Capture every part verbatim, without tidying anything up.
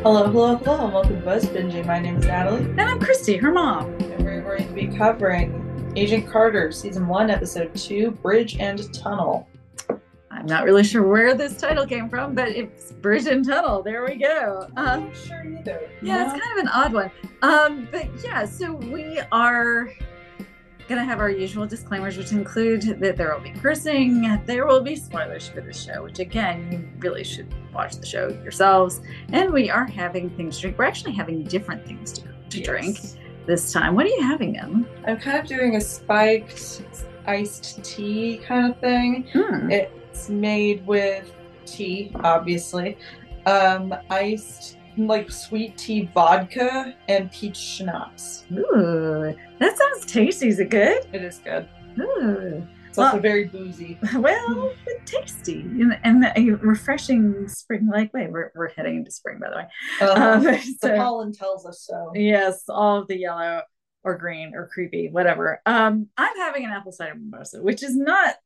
Hello, hello, hello, and welcome to Buzz Binging. My name is Natalie. And I'm Christy, her mom. And we're going to be covering Agent Carter, Season one, Episode two, Bridge and Tunnel. I'm not really sure where this title came from, but it's Bridge and Tunnel. There we go. I'm um, not sure either. Yeah, no? It's kind of an odd one. Um, but yeah, so we are going to have our usual disclaimers, which include that there will be cursing, there will be spoilers for the show, which again, you really should watch the show yourselves. And we are having things to drink. We're actually having different things to, to yes. drink this time. What are you having, Em? I'm kind of doing a spiked iced tea kind of thing. Hmm. It's made with tea, obviously. Um, iced like sweet tea vodka and peach schnapps. Ooh, that sounds tasty. Is it good? It is good. Ooh. It's also well, very boozy. Well, but tasty and, and a refreshing spring-like way. We're, we're heading into spring, by the way. Uh, um, the so, pollen tells us so. Yes, all of the yellow or green or creepy, whatever. Um, I'm having an apple cider mimosa, which is not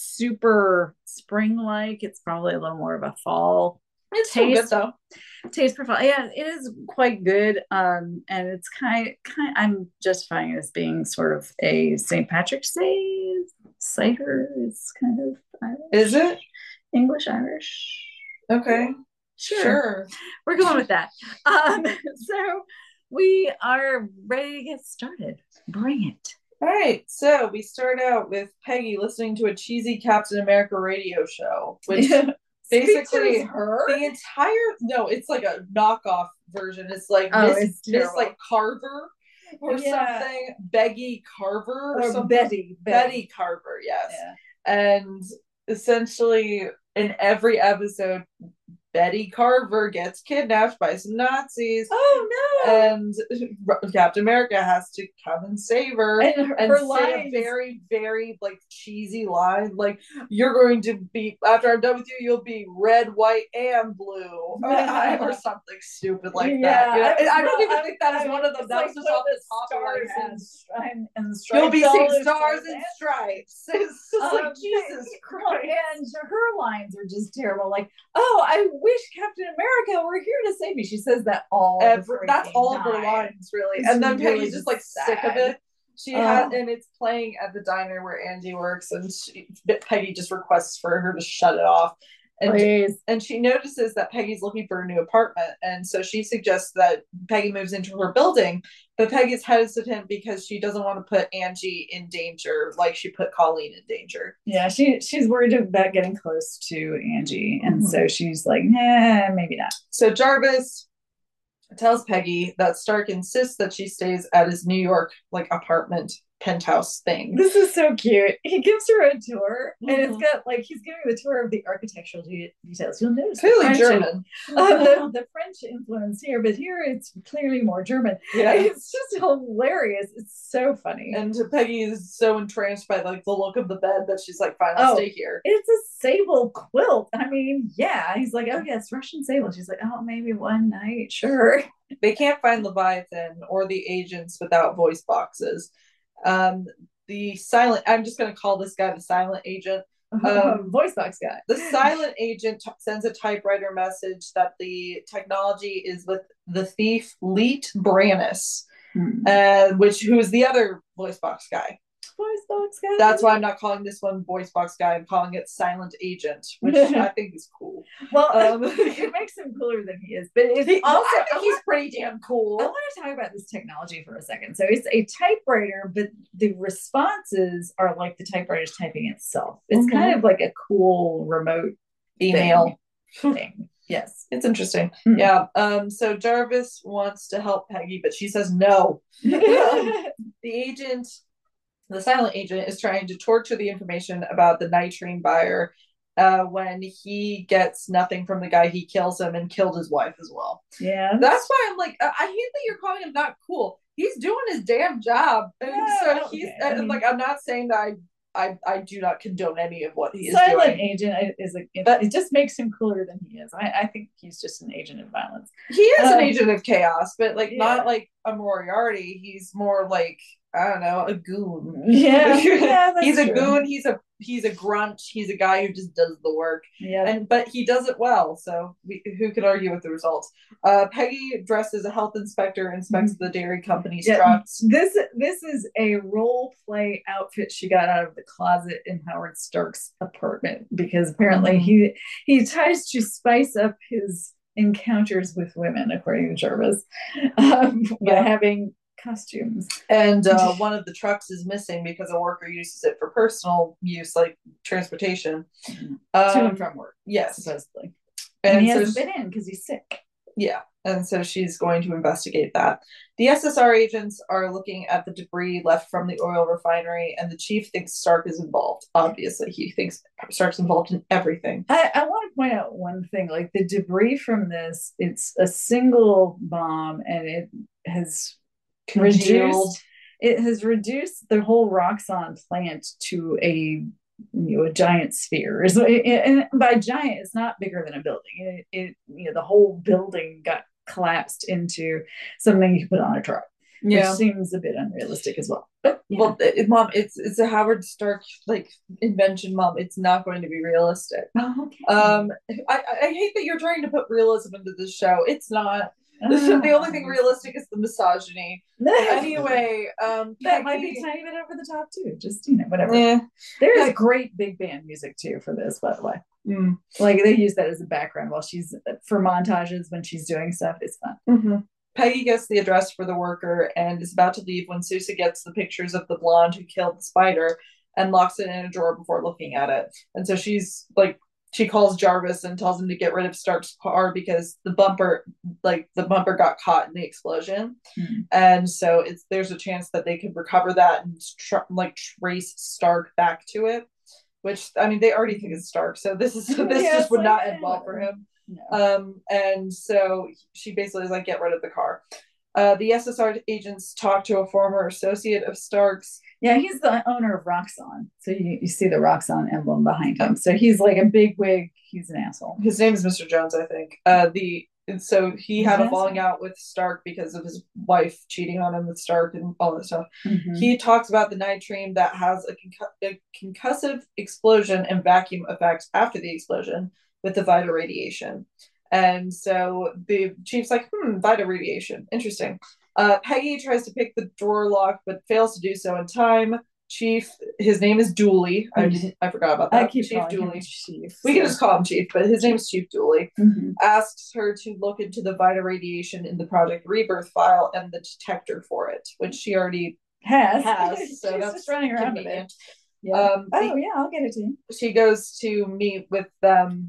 super spring-like. It's probably a little more of a fall. It's taste, still good though. Taste profile, yeah, it is quite good. Um, and it's kind, kind. I'm justifying it as being sort of a Saint Patrick's Day cider. It's kind of Irish. Is it English Irish? Okay, sure. sure. We're going with that. Um, so we are ready to get started. Bring it. All right, so we start out with Peggy listening to a cheesy Captain America radio show, which. Basically, her the entire no, it's like a knockoff version. It's like oh, Miss, it's Miss like Carver or yeah. something, Beggy Carver or, or something. Betty, Betty, Betty Carver, yes. Yeah. And essentially, in every episode, Betty Carver gets kidnapped by some Nazis. Oh no! And Captain America has to come and save her and her, and her say lines. a very, very like cheesy line, like "You're going to be after I'm done with you, you'll be red, white, and blue," or something stupid like yeah, that. You know? I, I well, don't even I'm, think that is I'm, one of them. That was just off the top of my head. And, and stripes. You'll be seeing stars and stripes. It's just um, like Jesus Christ. And her lines are just terrible. Like, "Oh, I wish Captain America were here to save me." She says that all Every, that's all time. of her lines, really. It's and then really Peggy's just like sad. sick of it. She oh. has, and it's playing at the diner where Angie works, and she, Peggy just requests for her to shut it off. And, Please. and she notices that Peggy's looking for a new apartment, and so she suggests that Peggy moves into her building. But Peggy's hesitant because she doesn't want to put Angie in danger, like she put Colleen in danger. Yeah, she she's worried about getting close to Angie, and mm-hmm. so she's like, "Nah, maybe not." So Jarvis tells Peggy that Stark insists that she stays at his New York like apartment penthouse thing. This is so cute. He gives her a tour, mm-hmm. and it's got like he's giving the tour of the architectural de- details. You'll notice clearly German, and, uh, the, the French influence here, but here it's clearly more German. Yeah, it's just hilarious. It's so funny. And Peggy is so entranced by like the look of the bed that she's like, "Fine, I'll oh, stay here." It's a sable quilt. I mean, yeah. He's like, "Oh yes, Russian sable." She's like, "Oh, maybe one night, sure." They can't find Leviathan or the agents without voice boxes. Um, the silent, I'm just going to call this guy the silent agent. Um, voice box guy. The silent agent t- sends a typewriter message that the technology is with the thief Leet Brannis, hmm. uh, which who is the other voice box guy. Voice box guy. That's why I'm not calling this one voice box guy. I'm calling it silent agent, which I think is cool. Well, um, it makes him cooler than he is, but it's he, also I think he's pretty damn cool. I want to talk about this technology for a second. So it's a typewriter, but the responses are like the typewriter's typing itself. It's mm-hmm. kind of like a cool remote email thing. thing. Yes, it's interesting. Mm-hmm. Yeah. Um. So Jarvis wants to help Peggy, but she says no. um, the agent. The silent agent is trying to torture the information about the nitrine buyer uh, when he gets nothing from the guy. He kills him and killed his wife as well. Yeah. That's why I'm like, I hate that you're calling him not cool. He's doing his damn job. And yeah, so okay. he's I mean, like, I'm not saying that I, I, I do not condone any of what he is silent doing. Silent agent is a, it, but it just makes him cooler than he is. I, I think he's just an agent of violence. He is um, an agent of chaos, but like yeah. not like a Moriarty. He's more like, I don't know, a goon. Yeah, yeah, he's a true. goon. He's a he's a grunt. He's a guy who just does the work. Yeah, and but he does it well. So we, who could argue with the results? Uh, Peggy, dressed as a health inspector, inspects the dairy company's yeah, trucks. This this is a role play outfit she got out of the closet in Howard Stark's apartment because apparently mm-hmm. he he tries to spice up his encounters with women, according to Jarvis, um, by yeah. having costumes. And uh, one of the trucks is missing because a worker uses it for personal use, like transportation. Mm-hmm. Um, to and from work. Yes. Supposedly. And, and he so hasn't been in because he's sick. Yeah. And so she's going to investigate that. The S S R agents are looking at the debris left from the oil refinery, and the chief thinks Stark is involved. Obviously, he thinks Stark's involved in everything. I, I want to point out one thing. Like the debris from this, it's a single bomb, and it has Congealed. reduced it has reduced the whole Roxxon plant to a you know a giant sphere. And by giant, it's not bigger than a building. It, it you know the whole building got collapsed into something you put on a truck, yeah. which seems a bit unrealistic as well. But yeah. well, it, mom, it's it's a Howard Stark like invention, mom. It's not going to be realistic. Oh, okay. Um, I I hate that you're trying to put realism into this show. It's not. Uh, the only thing realistic is the misogyny. Anyway, um, that Peggy, might be a tiny bit over the top too. Just you know, whatever. Yeah. There is great big band music too for this, by the way. Mm. Like they use that as a background while she's for montages when she's doing stuff. It's fun. Mm-hmm. Peggy gets the address for the worker and is about to leave when Sousa gets the pictures of the blonde who killed the spider and locks it in a drawer before looking at it. And so she's like. She calls Jarvis and tells him to get rid of Stark's car because the bumper, like the bumper got caught in the explosion. Mm-hmm. And so it's, there's a chance that they could recover that and tr- like trace Stark back to it, which, I mean, they already think it's Stark. So this is, this yeah, just would like, not end well for him. No. Um, and so she basically is like, get rid of the car. Uh, the S S R agents talk to a former associate of Stark's. Yeah, he's the owner of Roxxon. So you, you see the Roxxon emblem behind him. So he's like a big wig. He's an asshole. His name is Mister Jones, I think. Uh, the and so he he's had a falling out with Stark because of his wife cheating on him with Stark and all this stuff. Mm-hmm. He talks about the nitrine that has a, concu- a concussive explosion and vacuum effect after the explosion with the Vita radiation. And so the chief's like, hmm, Vita radiation. Interesting. Uh, Peggy tries to pick the drawer lock, but fails to do so in time. Chief, his name is Dooley. I didn't, I forgot about that. I keep Chief Dooley. Chief. We so. can just call him Chief, but his name is Chief Dooley. Mm-hmm. Asks her to look into the Vita radiation in the Project Rebirth file and the detector for it, which she already has. has so She's that's just running around with it. Yeah. Um, oh the, yeah, I'll get it to you. She goes to meet with them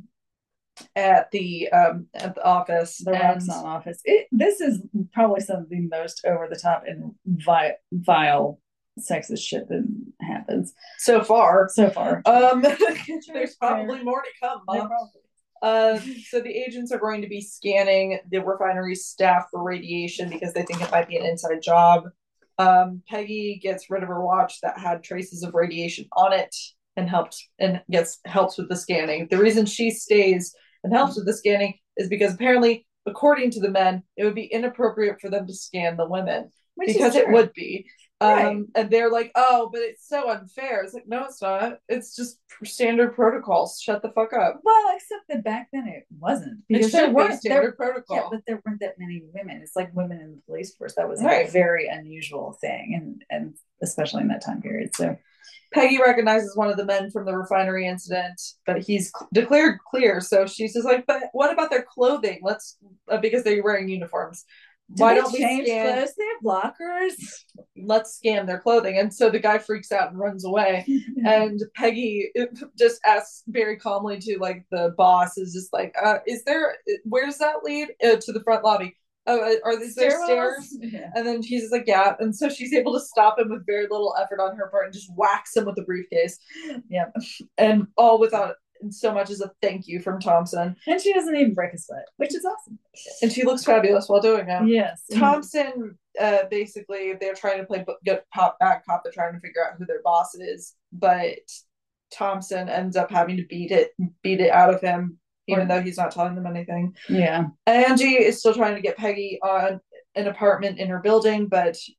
at the um at the office, the Roxxon office. It, this is probably some of the most over the top and vile, vile sexist shit that happens so far. So far, um, there's probably more to come. Mom. Uh, so the agents are going to be scanning the refinery staff for radiation because they think it might be an inside job. Um, Peggy gets rid of her watch that had traces of radiation on it and helps and gets helps with the scanning. The reason she stays and helps with the scanning is because apparently, according to the men, it would be inappropriate for them to scan the women. Which because it would be. Right. Um, and they're like, oh, but it's so unfair. It's like, no, it's not. It's just standard protocols. Shut the fuck up. Well, except that back then it wasn't. Because there weren't be standard there, protocol. Yeah, but there weren't that many women. It's like women in the police force. That was right. a very unusual thing, and and especially in that time period. So Peggy recognizes one of the men from the refinery incident, but he's declared clear. So she's just like, but what about their clothing? Let's, uh, because they're wearing uniforms. Do Why don't we change scan? Clothes? They have lockers. Let's scan their clothing. And so the guy freaks out and runs away. And Peggy just asks very calmly to like the boss is just like, uh, is there, where does that lead? Uh, to the front lobby. Oh, are these there stairs? Yeah. And then she's just like, yeah. And so she's able to stop him with very little effort on her part and just whacks him with the briefcase. Yep. And all without so much as a thank you from Thompson. And she doesn't even break a sweat, which is awesome. And she looks fabulous while doing it. Yes. Thompson, uh, basically, they're trying to play get pop back cop. They're trying to figure out who their boss is, but Thompson ends up having to beat it, beat it out of him, even though he's not telling them anything. Yeah. Angie is still trying to get Peggy on an apartment in her building, but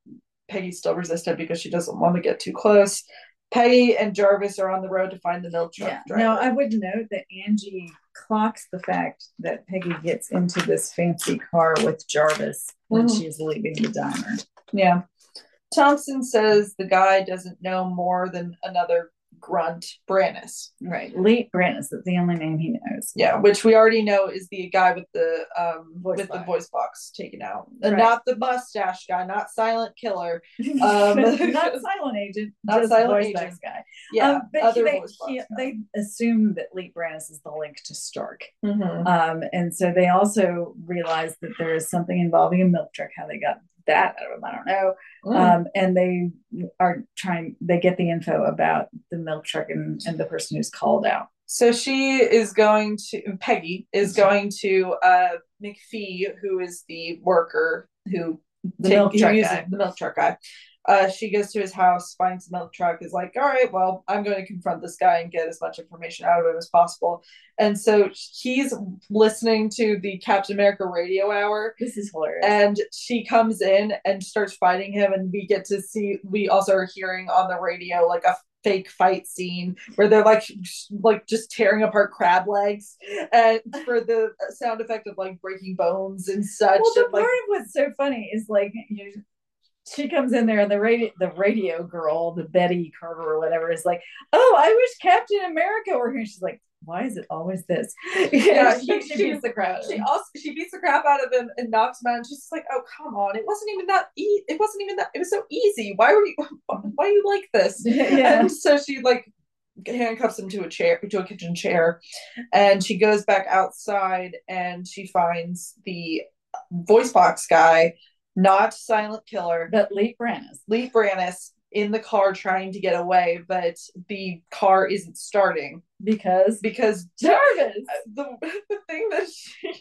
Peggy's still resistant because she doesn't want to get too close. Peggy and Jarvis are on the road to find the milk truck Yeah. driver. Now, I would note that Angie clocks the fact that Peggy gets into this fancy car with Jarvis when Mhm. she's leaving the diner. Yeah. Thompson says the guy doesn't know more than another grunt, Brannis. Right. Lee Brannis, that's the only name he knows. Yeah, which we already know is the guy with the um Voice with box. the voice box taken out. And Right. not the mustache guy, not Silent Killer. Um not Silent Agent, not just Silent voice Agent. box guy. Yeah, um, but other they, voice box he, guy. they assume that Lee Brannis is the link to Stark. Mhm. Um, and so they also realize that there is something involving a milk truck. How they got that out of them, I don't know. Mm. Um, and they are trying, they get the info about the milk truck and, and the person who's called out. So she is going to, Peggy is going to uh, McPhee, who is the worker who The take, milk who truck uses guy. the milk truck guy. Uh, she goes to his house, finds the milk truck, is like, all right, well, I'm going to confront this guy and get as much information out of him as possible. And so he's listening to the Captain America radio hour. This is hilarious. And she comes in and starts fighting him, and we get to see, we also are hearing on the radio like a fake fight scene where they're like like just tearing apart crab legs, and for the sound effect of like breaking bones and such. Well, the and, part like, of what's so funny is like you she comes in there and the radio the radio girl, the Betty Carter or whatever, is like, oh, I wish Captain America were here. She's like, why is it always this? Yeah, she, she, she beats the crap. She also she beats the crap out of him and knocks him out. And she's just like, "Oh, come on! It wasn't even that. E- it wasn't even that. It was so easy. Why were you? Why are you like this?" Yeah. And so she like handcuffs him to a chair, to a kitchen chair, and she goes back outside and she finds the voice box guy, not Silent Killer, But Lee Brannis. Lee Brannis, in the car trying to get away, but the car isn't starting Because because Jarvis. the the thing that she,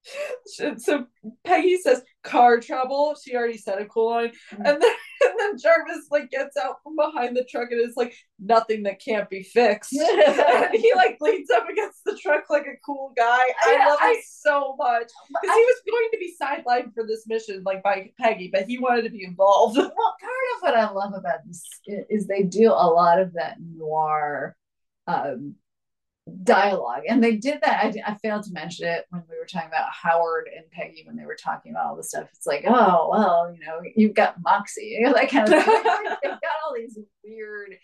she so Peggy says car trouble. She already said a cool line, Mm-hmm. and then and then Jarvis like gets out from behind the truck and is like, nothing that can't be fixed. And he like leans up against the truck like a cool guy. I Yeah, love I- it so much because he was going to be sidelined for this mission like by Peggy, but he wanted to be involved. Well, part of what I love about this is they do a lot of that noir um, dialogue, and they did that. I, I failed to mention it when we were talking about Howard and Peggy when they were talking about all this stuff. It's like, oh well, you know, you've got Moxie, you know, that kind of thing. They've got all these weird,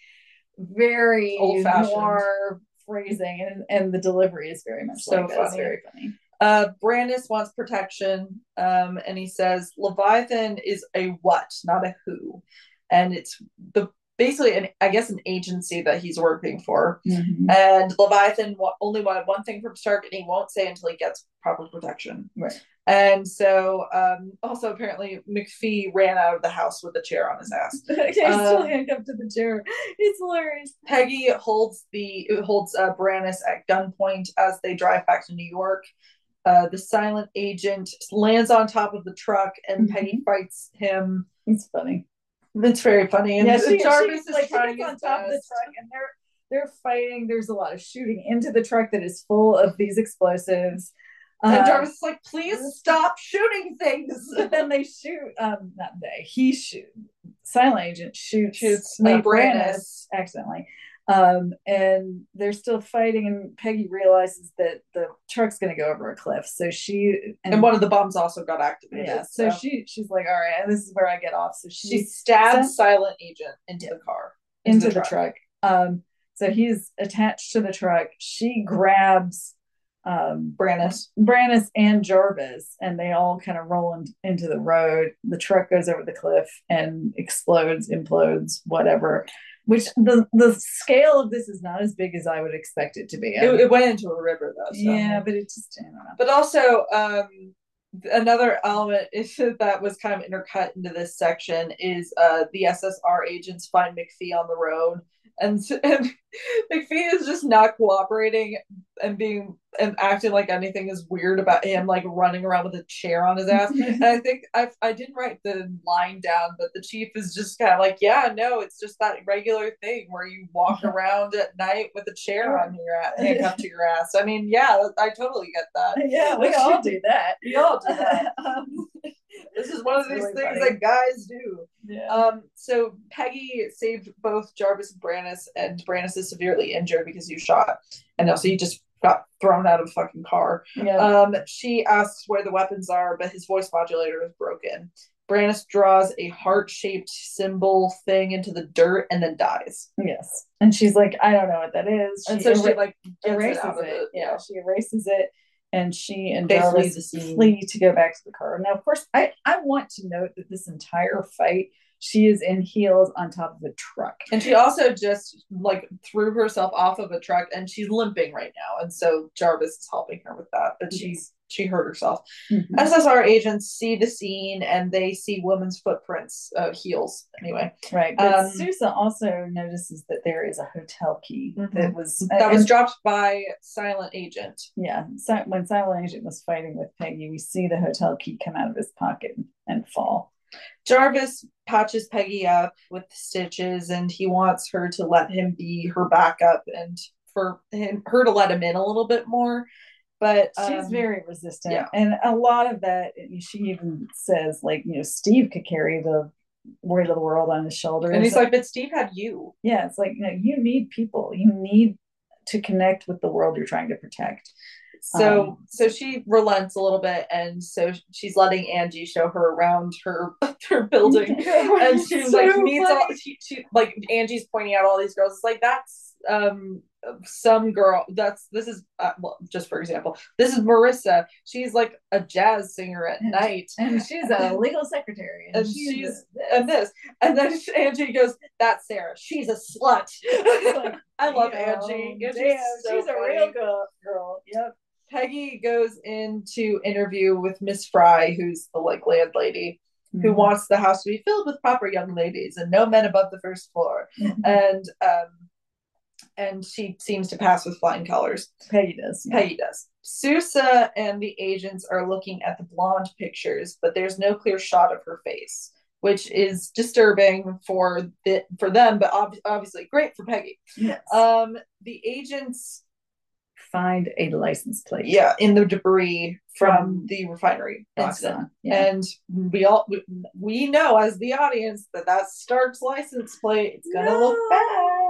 very Old-fashioned noir phrasing, and and the delivery is very much So like that. It's funny. very funny. Uh, Brannis wants protection, um, and he says Leviathan is a what, not a who, and it's the basically an I guess an agency that he's working for. Mm-hmm. And Leviathan wa- only wanted one thing from Stark, and he won't say until he gets proper protection. Right. And so, um, also apparently McPhee ran out of the house with a chair on his ass. He's still Um, handcuffed to the chair. It's hilarious. Peggy holds the holds uh, Brannis at gunpoint as they drive back to New York. Uh, the silent agent lands on top of the truck, and Mhm. Peggy fights him. It's funny. It's very funny. And Yeah, she, Jarvis she, is like, trying gets on his top of the best. truck, and they're they're fighting. There's a lot of shooting into the truck that is full of these explosives. And Uh, Jarvis is like, please stop shooting things. but then they shoot. Um, not they. He shoot. Silent agent shoots, Shoots, Lee uh, Brannis Brannis. accidentally. Um, and they're still fighting, and Peggy realizes that the truck's going to go over a cliff. So she And one of the bombs also got activated. yeah. So, she she's like, all right, this is where I get off. So she, she stabs sent- Silent Agent into the car. into the truck. Um, so he's attached to the truck. She grabs um, Brannis. Brannis and Jarvis, and they all kind of roll in, into the road. The truck goes over the cliff and explodes, implodes, whatever. Which the the scale of this is not as big as I would expect it to be. It, it went into a river though. So. Yeah, but it just I don't know. But also, um, another element is, that was kind of intercut into this section is uh, the S S R agents find McPhee on the road, and, and McPhee is just not cooperating and being and acting like anything is weird about him, like running around with a chair on his ass. And I think I I didn't write the line down, but the chief is just kind of like, yeah, no, it's just that regular thing where you walk around at night with a chair on your ass, handcuffed to your ass. I mean, yeah, I totally get that. Yeah, we all do that. We all do that. um, This is one of That's these really things funny. that guys do. Yeah. Um, so Peggy saved both Jarvis and Brannis, and Brannis is severely injured because he was shot. And also he just got thrown out of a fucking car. Yeah. Um, she asks where the weapons are, but his voice modulator is broken. Brannis draws a heart-shaped symbol thing into the dirt and then dies. Yes. And she's like, I don't know what that is. And She so er- she like gets erases it out of it. it. Yeah, she erases it. And she and They flee Jarvis the scene. flee to go back to the car. Now, of course, I, I want to note that this entire fight, she is in heels on top of a truck. And she also just like threw herself off of a truck and she's limping right now. And so Jarvis is helping her with that. But she's she hurt herself. Mhm. S S R agents see the scene and they see women's footprints, uh, heels anyway. Right. But Um, Sousa also notices that there is a hotel key Mhm. that was that was and- dropped by Silent Agent. yeah. So when Silent Agent was fighting with Peggy, we see the hotel key come out of his pocket and fall. Jarvis patches Peggy up with the stitches and he wants her to let him be her backup and for him her to let him in a little bit more. But she's um, very resistant. yeah. And a lot of that, she even says, like, you know, Steve could carry the weight of the world on his shoulders. And he's like, but Steve had you. Yeah, it's like, you know, you need people. You need to connect with the world you're trying to protect. So Um, so she relents a little bit, and so she's letting Angie show her around her her building, and she so like meets funny. all she, she like Angie's pointing out all these girls. It's like that's um some girl. That's this is uh, well, just for example, this is Marissa. She's like a jazz singer at night, and she's a legal secretary, and she's, she's and this, and then Angie goes, "That's Sarah. She's a slut." Like, I love damn, Angie. Damn, Angie's so she's a funny. real girl. girl. Yep. Peggy goes in to interview with Miss Fry, who's the like landlady, Mm-hmm. who wants the house to be filled with proper young ladies and no men above the first floor. Mm-hmm. And um, and she seems to pass with flying colors. Peggy does. Yeah. Peggy does. Sousa and the agents are looking at the blonde pictures, but there's no clear shot of her face, which is disturbing for the, for them, but ob- obviously great for Peggy. Yes. Um, the agents find a license plate. Yeah, in the debris from, From the refinery incident. Yeah. And we all we, we know as the audience that that's Stark's license plate. It's gonna No, look bad.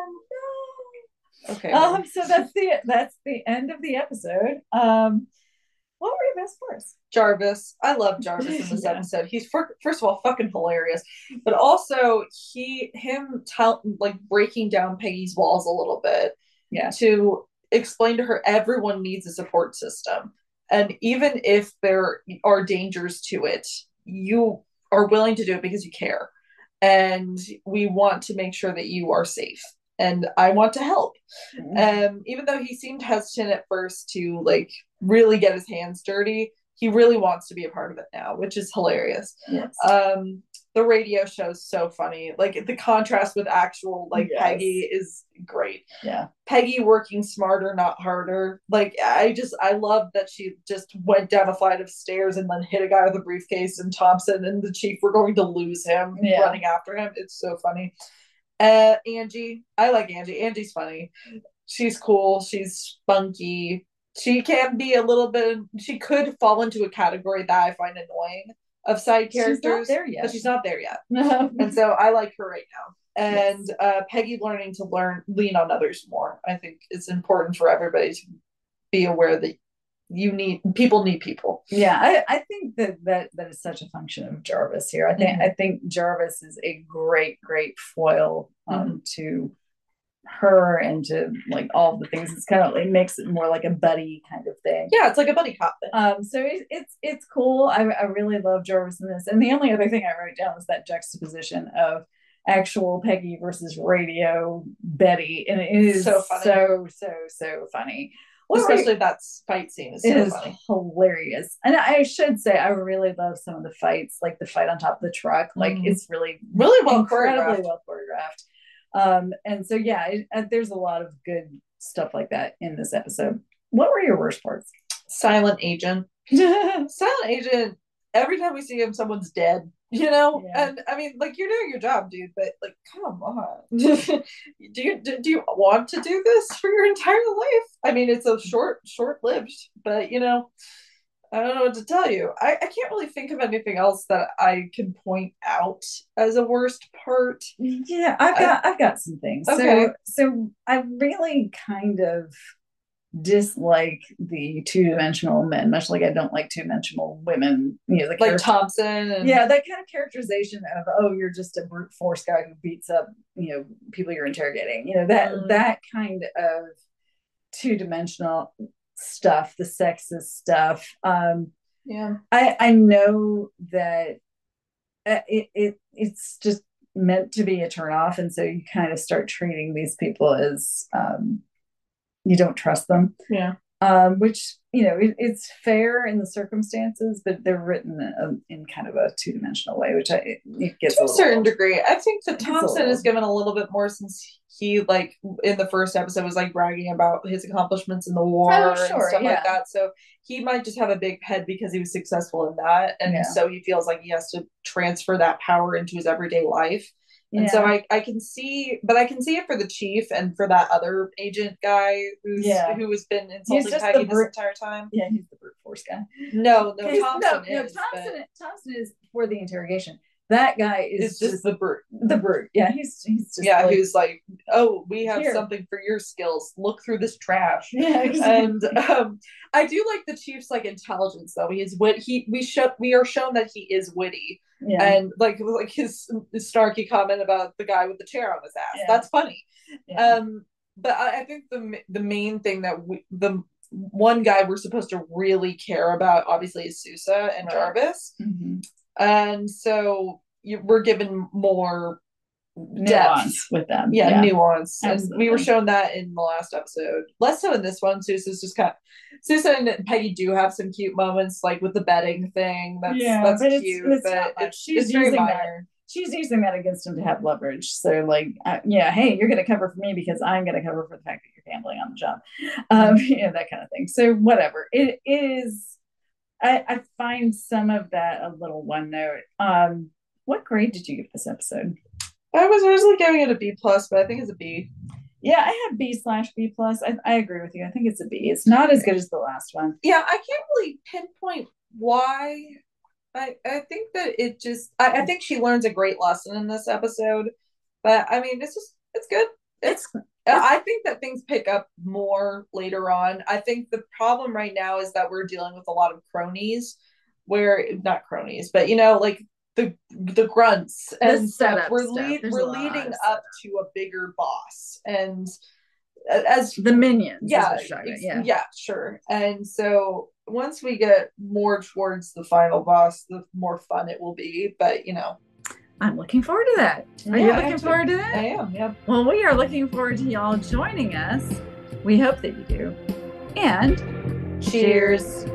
No. Okay. Um. So that's the that's the end of the episode. Um. What were your best parts? Jarvis. I love Jarvis in this Yeah. episode. He's for, first of all fucking hilarious, but also he him tell like breaking down Peggy's walls a little bit. Yeah. To explain to her everyone needs a support system, and even if there are dangers to it, you are willing to do it because you care, and we want to make sure that you are safe, and I want to help. Mm-hmm. Um even though he seemed hesitant at first to like really get his hands dirty, he really wants to be a part of it now, which is hilarious. Yes. Um the radio show is so funny. Like the contrast with actual like Yes. Peggy is great. Yeah. Peggy working smarter, not harder. Like I just I love that she just went down a flight of stairs and then hit a guy with a briefcase, and Thompson and the chief were going to lose him yeah. running after him. It's so funny. Uh Angie. I like Angie. Angie's funny. She's cool. She's spunky. She can be a little bit she could fall into a category that I find annoying of side characters. She's not there yet. But she's not there yet. And so I like her right now. And yes. uh, Peggy learning to learn lean on others more. I think it's important for everybody to be aware that you need people need people. Yeah, I, I think that, that that is such a function of Jarvis here. I think mm-hmm. I think Jarvis is a great, great foil um, mm-hmm. to her and to like all the things. It's kind of it makes it more like a buddy kind of thing. Yeah, it's like a buddy cop thing. Um, so it, it's it's cool. I I really love Jarvis in this. And the only other thing I wrote down was that juxtaposition of actual Peggy versus radio Betty, and it is so funny. so so so funny. Well, especially that fight scene is so it is funny. Hilarious. And I should say I really love some of the fights, like the fight on top of the truck. Like mm. it's really really well incredibly choreographed. well choreographed. Um, and so yeah, it, uh, there's a lot of good stuff like that in this episode. What were your worst parts? Silent Agent. Silent Agent. Every time we see him, someone's dead. You know, yeah. And I mean, like you're doing your job, dude. But like, come on. do you do, do you want to do this for your entire life? I mean, it's a short, short lived, but you know. I don't know what to tell you. I, I can't really think of anything else that I can point out as a worst part. Yeah, I've got I, I've got some things. Okay. So so I really kind of dislike the two-dimensional men, much like I don't like two-dimensional women. You know, the like Thompson. And, yeah, that kind of characterization of, oh, you're just a brute force guy who beats up, you know, people you're interrogating. You know, that mm. that kind of two-dimensional stuff, the sexist stuff. Um, yeah, I I know that it it it's just meant to be a turnoff, and so you kind of start treating these people as um, you don't trust them. Yeah. Um, which, you know, it, it's fair in the circumstances, but they're written in, in kind of a two-dimensional way, which I, it gets to a, a certain old. degree. I think that Thompson is given a little bit more since he, like, in the first episode was like bragging about his accomplishments in the war oh, sure, and stuff yeah. like that. So he might just have a big head because he was successful in that, and yeah. so he feels like he has to transfer that power into his everyday life. And yeah. so I, I can see, but I can see it for the chief and for that other agent guy who's yeah. who has been insulting Peggy this entire time. Yeah, he's the brute force guy. No, no, Thompson no, is. No, Thompson, but... Thompson is for the interrogation. That guy is it's just, just the brute. The brute. Yeah, he's he's just yeah, like, who's like, oh, we have here. something for your skills. Look through this trash. Yeah, exactly. And um, I do like the chief's like intelligence though. He's wit. He we show we are shown that he is witty. Yeah. And like like his, his snarky comment about the guy with the chair on his ass. Yeah. That's funny. Yeah. Um, but I, I think the the main thing that we, the one guy we're supposed to really care about obviously is Sousa and right. Jarvis. Mm-hmm. And so you, we're given more nuance depth with them. Yeah, yeah. nuance. Absolutely. And we were shown that in the last episode. Less so in this one. Sousa's just kind of Sousa and Peggy do have some cute moments, like with the betting thing. That's yeah, that's but cute. It's, it's but it's, she's it's very using minor. That. She's using that against him to have leverage. So, like, uh, yeah, hey, you're going to cover for me because I'm going to cover for the fact that you're gambling on the job. Um, you know, that kind of thing. So, whatever. It is. I, I find some of that a little one note. Um, what grade did you give this episode? I was originally giving it a B plus, but I think it's a B. Yeah, I have B slash B plus. I, I agree with you. I think it's a B. It's not as good as the last one. Yeah, I can't really pinpoint why. I, I think that it just I, I think she learns a great lesson in this episode. But I mean it's just it's good. It's, it's I think that things pick up more later on. I think the problem right now is that we're dealing with a lot of cronies where not cronies, but you know, like the the grunts and stuff. We're lead, we're leading up to a bigger boss, and as the minions, yeah, yeah, yeah, sure. And so once we get more towards the final boss, the more fun it will be. But you know, I'm looking forward to that. Are yeah, you looking forward to that? I am. Yeah. Well, we are looking forward to y'all joining us. We hope that you do. And cheers.